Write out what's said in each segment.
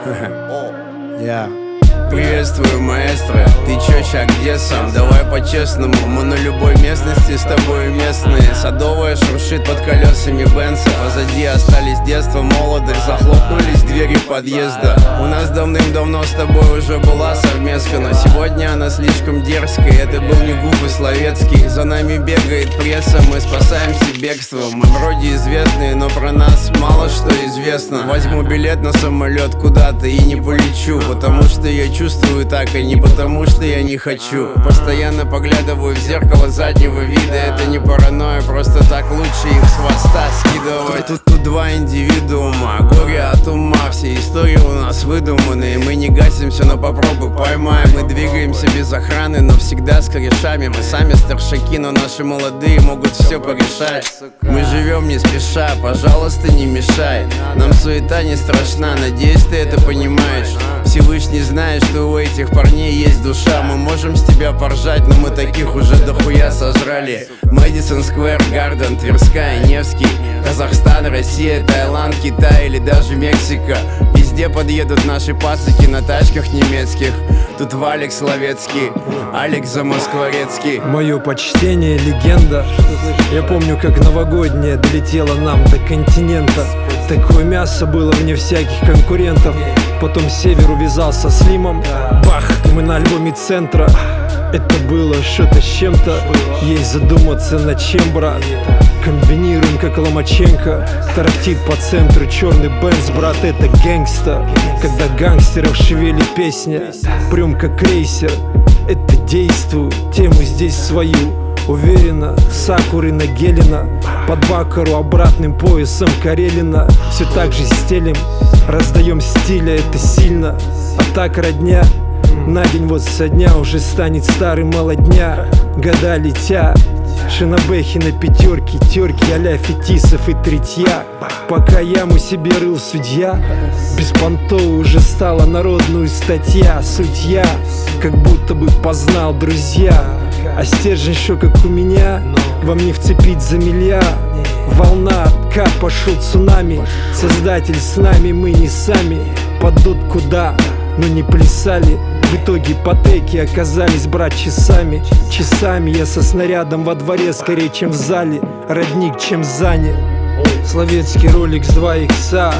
Приветствую, маэстро, ты чё, ща где сам? Давай по-честному, мы на любой местности с тобой местные. Садовая шуршит под колесами Бенца. Позади остались детство, молодость, захлопнулись двери подъезда. У нас давным-давно с тобой уже была совместка, но сегодня она слишком дерзкая. Это был не Гуф и Словецкий. За нами бегает пресса, мы спасаемся бегством. Мы вроде известные, но про нас мало что известно. Возьму билет на самолет куда-то и не полечу, потому что я чувствую так, а не потому что я не хочу. Постоянно поглядываю в зеркало заднего вида. Это не паранойя, просто так лучше их с хвоста скидывать. Тут два индивидуума, горе от ума. Все истории у нас выдуманные. Мы не гасимся, но попробуй поймаем. Мы двигаемся без охраны, но всегда с корешами. Мы сами старшаки, но наши молодые могут все порешать. Мы живем не спеша, пожалуйста, не мешай. Нам суета не страшна, надеюсь, ты это понимаешь. Всевышний знает, что у этих парней есть душа. Мы можем с тебя поржать, но мы таких уже дохуя сожрали. Мэдисон Сквер Гарден, Тверская, Невский, Казахстан, Россия, Таиланд, Китай или даже Мексика. Везде подъедут наши пацаки на тачках немецких. Тут Валик Словецкий, Алекс Замоскворецкий. Мое почтение, легенда. Я помню, как новогодняя долетела нам до континента. Такое мясо было вне всяких конкурентов. Потом север увязался с Лимом. Бах, мы на альбоме Центра. Это было что-то с чем-то. Есть задуматься над чем, брат. Комбинируем как Ломаченко. Тарахтит по центру черный Бенц, брат, это гэнгста. Когда гангстеров шевелит песня, прям как крейсер. Это действует, тему здесь свою. Уверенно, Сакуры на Гелена. Под Бакару обратным поясом Карелина. Все так же стелим, раздаем стиля, это сильно. А так родня, на день вот со дня уже станет старый молодня. Года летят, шинобэхи на пятерки, терки а-ля Фетисов и Третья. Пока яму себе рыл судья, беспонтово уже стала народную статья. Судья, как будто бы познал друзья. А стержень еще как у меня, вам не вцепить за миллиард. Волна, откат, пошел цунами. Создатель с нами, мы не сами. Падут куда, но не плясали. В итоге ипотеки оказались брать часами. Часами я со снарядом во дворе скорее, чем в зале. Родник, чем занят. Словецкий Rolex 2 икса,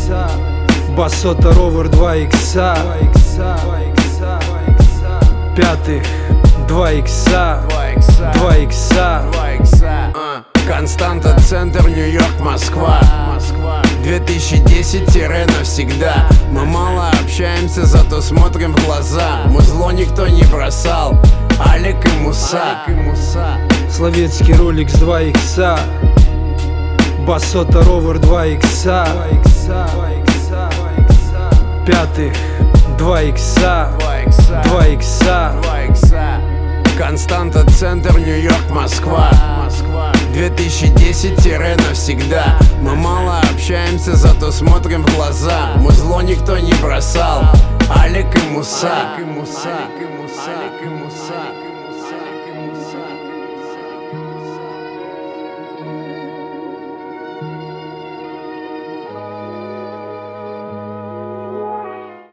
Басота Ровер 2 икса, Пятых 2 икса, 2 икса. Константа, центр, Нью-Йорк, Москва. 2010-навсегда. Мы мало общаемся, зато смотрим в глаза. Музло никто не бросал, Алик и Муса. Словецкий Rolex 2 икса, Басота Ровер 2 икса, Пятых 2 икса, 2 икса. Константа, центр, Нью-Йорк, Москва. 2010-навсегда. Мы мало общаемся, зато смотрим в глаза. Музло никто не бросал, Алик и Муса.